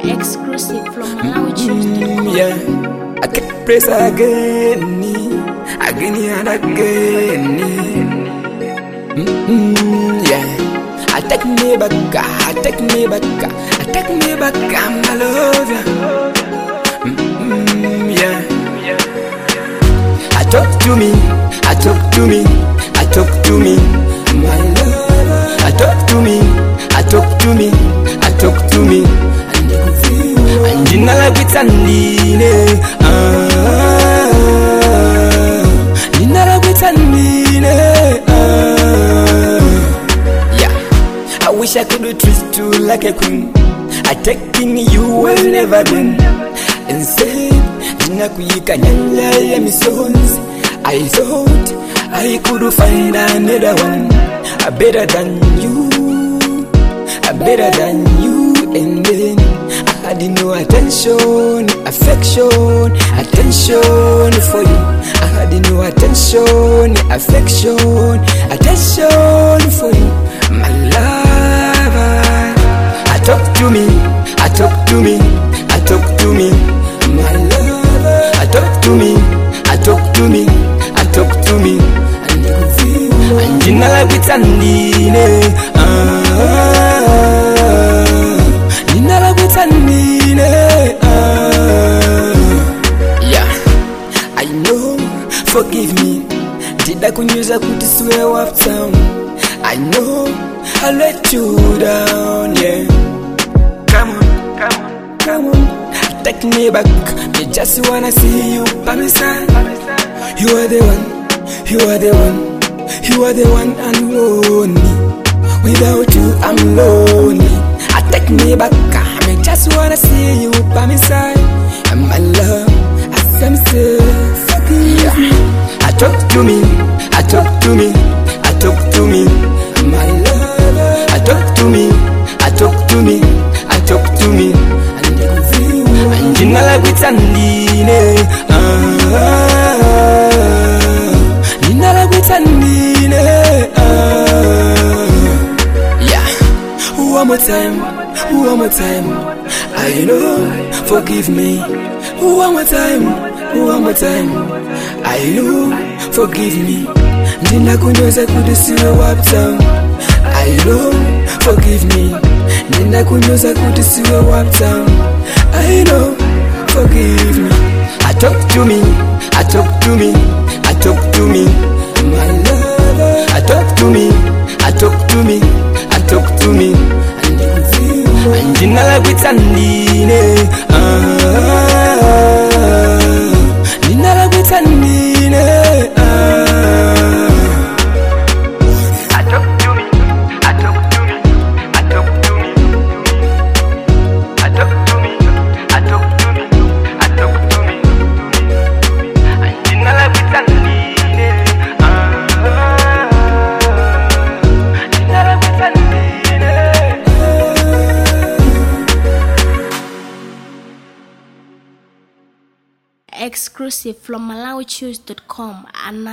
Exclusive from MalawiChoose.com. Yeah, I can press again and again. Yeah, I take me back, I love you. Yeah, talk to me, my love. Talk to me, and you know like it's andine. You know like it's andine. Yeah, I wish I could treat you like a queen. I taking you well never been. And say, Nakuyika nyanya mi sons. I thought I could find another one, better than you, better than you. And then I had no attention, affection for you. I had no attention, affection for you, my lover. Talk to me, my lover. Talk to me, and you know like it's andine. You know like it's andine. Yeah, I know. Forgive me. Did I kunyuza kutiswear uptown? I know I let you down. Yeah, come on. Take me back. Me just wanna see you by my side. You are the one and only. Without you, I'm lonely. Take me back. I just wanna see you by my side. And my love, I feel myself. Yeah. Talk to me, my love. Talk to me, and you know like it's andine. You know like it's andine. Yeah, one more time. I know, forgive me. One more time. I know, forgive me. Nina kunyoza kudisiwe uptown. I know, forgive me. Nina kunyoza kudisiwe uptown. I know, forgive me. Talk to me, my lover. Talk to me, and you know like it's andine. You know like it's andine. Talk to me, and you know like it's andine. You know like it's andine. Exclusive from MalawiChoose.com.